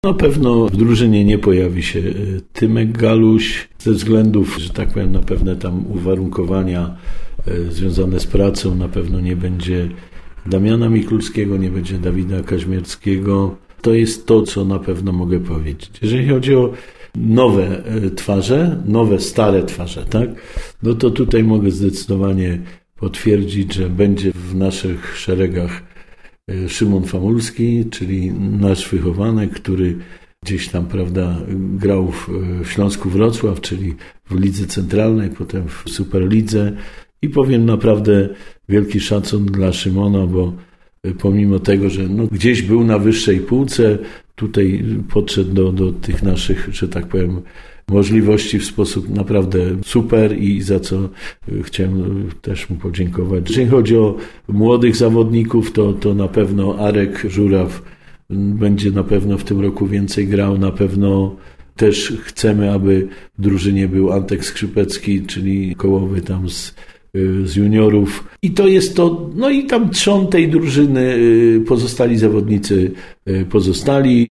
Na pewno w drużynie nie pojawi się Tymek Galuś ze względów, że tak powiem, na pewne tam uwarunkowania związane z pracą. Na pewno nie będzie Damiana Mikulskiego, nie będzie Dawida Kaźmierskiego. To jest to, co na pewno mogę powiedzieć. Jeżeli chodzi o nowe twarze, nowe, stare twarze, tak? No to tutaj mogę zdecydowanie potwierdzić, że będzie w naszych szeregach Szymon Famulski, czyli nasz wychowanek, który gdzieś tam, prawda, grał w Śląsku Wrocław, czyli w Lidze Centralnej, potem w Superlidze i powiem naprawdę wielki szacun dla Szymona, bo pomimo tego, że gdzieś był na wyższej półce, tutaj podszedł do tych naszych, że tak powiem, możliwości w sposób naprawdę super i za co chciałem też mu podziękować. Jeżeli chodzi o młodych zawodników, to na pewno Arek Żuraw będzie na pewno w tym roku więcej grał. Na pewno też chcemy, aby w drużynie był Antek Skrzypecki, czyli kołowy tam z juniorów. I to jest to, no i tam trzon tej drużyny pozostali zawodnicy pozostali.